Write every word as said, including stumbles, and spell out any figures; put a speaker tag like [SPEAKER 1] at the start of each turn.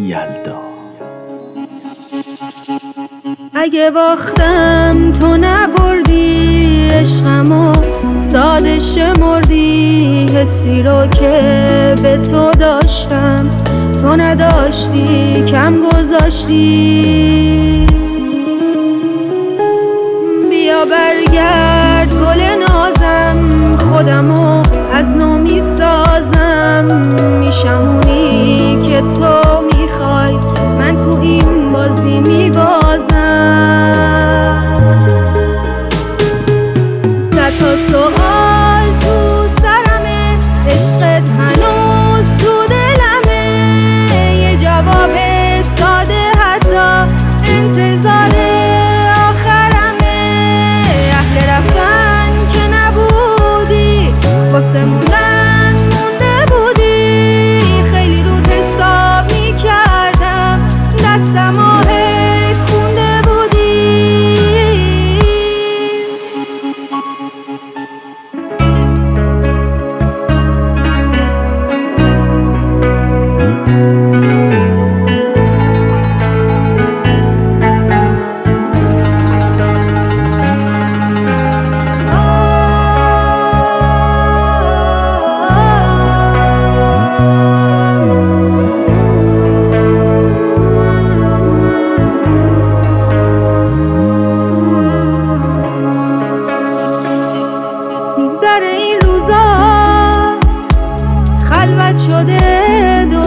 [SPEAKER 1] یلدا.
[SPEAKER 2] اگه باختم تو نبردی عشقمو، ساده شمردی حسی رو که به تو داشتم تو نداشتی، کم گذاشتی. بیا برگرد گل نازم، خودمو از نو میسازم، میشمونی که تو میخوای، من تو این بازی میبازم. صد تا سوال تو سرمه، عشقت هنوز تو دلمه، یه جواب ساده حتی انتظار آخرمه. اهل رفتن که نبودی، واسه موندن مونده بودی، خیلی رود حساب میکردم، دستم آهت خونده بودی. میگذره این روزا، خلوت شده دو